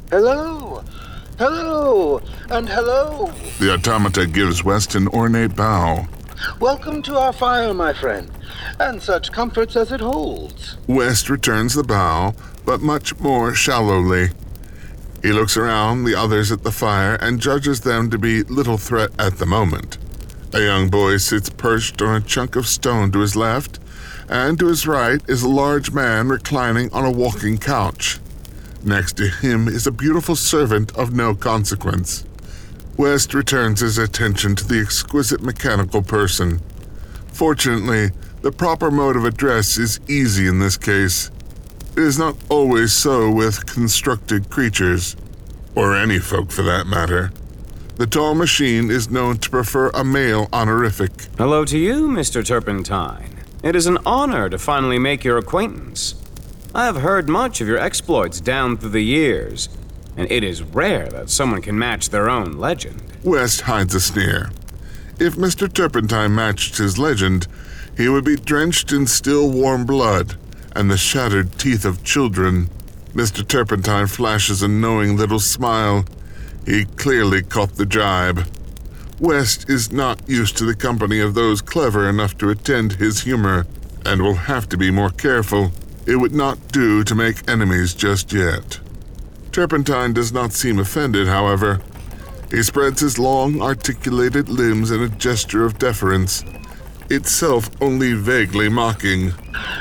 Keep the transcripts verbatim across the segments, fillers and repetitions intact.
Hello! Hello! And hello! The automata gives West an ornate bow. Welcome to our fire, my friend, and such comforts as it holds. West returns the bow, but much more shallowly. He looks around the others at the fire and judges them to be little threat at the moment. A young boy sits perched on a chunk of stone to his left, and to his right is a large man reclining on a walking couch. Next to him is a beautiful servant of no consequence. West returns his attention to the exquisite mechanical person. Fortunately, the proper mode of address is easy in this case. It is not always so with constructed creatures, or any folk for that matter. The tall machine is known to prefer a male honorific. Hello to you, Mister Turpentine. It is an honor to finally make your acquaintance. I have heard much of your exploits down through the years, and it is rare that someone can match their own legend. West hides a sneer. If Mister Turpentine matched his legend, he would be drenched in still warm blood and the shattered teeth of children. Mister Turpentine flashes a knowing little smile. He clearly caught the jibe. West is not used to the company of those clever enough to attend his humor, and will have to be more careful. It would not do to make enemies just yet. Turpentine does not seem offended, however. He spreads his long, articulated limbs in a gesture of deference, itself only vaguely mocking.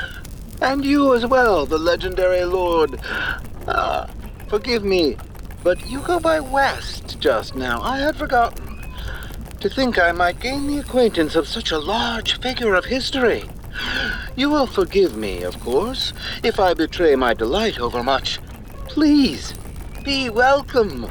And you as well, the legendary lord. Ah, forgive me, but you go by West just now. I had forgotten. To think I might gain the acquaintance of such a large figure of history. You will forgive me, of course, if I betray my delight overmuch. Please, be welcome.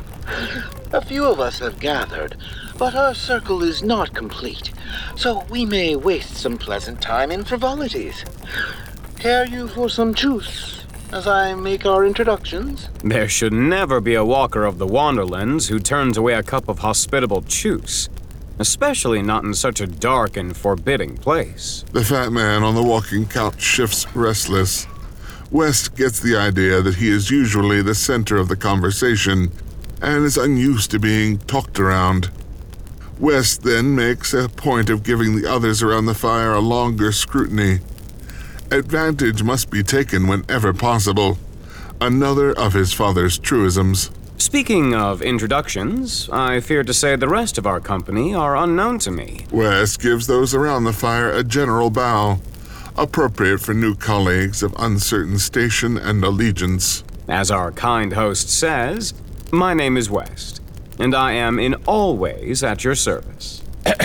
A few of us have gathered, but our circle is not complete, so we may waste some pleasant time in frivolities. Care you for some juice as I make our introductions? There should never be a walker of the Wanderlands who turns away a cup of hospitable juice, especially not in such a dark and forbidding place. The fat man on the walking couch shifts restless. West gets the idea that he is usually the center of the conversation and is unused to being talked around. West then makes a point of giving the others around the fire a longer scrutiny. Advantage must be taken whenever possible. Another of his father's truisms. Speaking of introductions, I fear to say the rest of our company are unknown to me. West gives those around the fire a general bow, appropriate for new colleagues of uncertain station and allegiance. As our kind host says, my name is West, and I am in all ways at your service.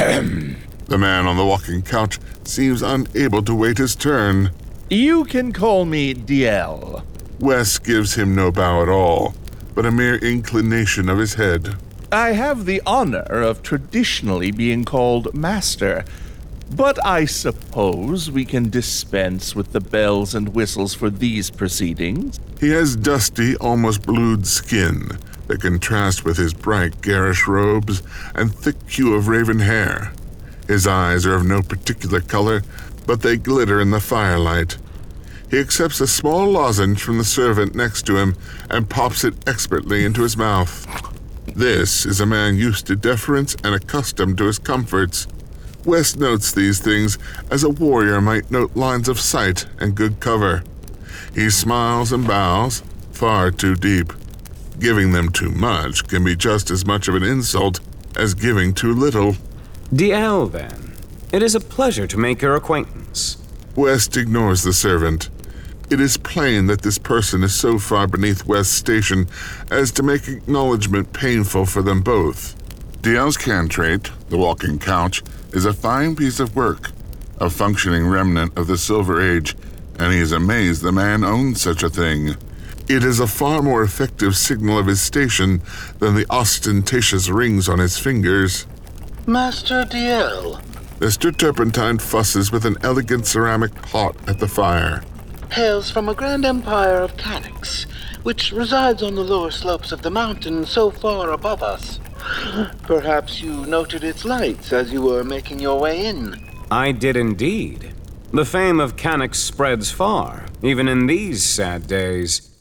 The man on the walking couch seems unable to wait his turn. You can call me D L. West gives him no bow at all, but a mere inclination of his head. I have the honor of traditionally being called Master, but I suppose we can dispense with the bells and whistles for these proceedings. He has dusty, almost blued skin that contrasts with his bright, garish robes and thick hue of raven hair. His eyes are of no particular color, but they glitter in the firelight. He accepts a small lozenge from the servant next to him and pops it expertly into his mouth. This is a man used to deference and accustomed to his comforts. West notes these things as a warrior might note lines of sight and good cover. He smiles and bows, far too deep. Giving them too much can be just as much of an insult as giving too little. D L, then. It is a pleasure to make your acquaintance. West ignores the servant. It is plain that this person is so far beneath West's station as to make acknowledgement painful for them both. D L's cantrate, the walking couch, is a fine piece of work, a functioning remnant of the Silver Age, and he is amazed the man owns such a thing. It is a far more effective signal of his station than the ostentatious rings on his fingers. Master D L. Mister Turpentine fusses with an elegant ceramic pot at the fire. Hails from a grand empire of Cannix, which resides on the lower slopes of the mountain so far above us. Perhaps you noted its lights as you were making your way in. I did indeed. The fame of Cannix spreads far, even in these sad days.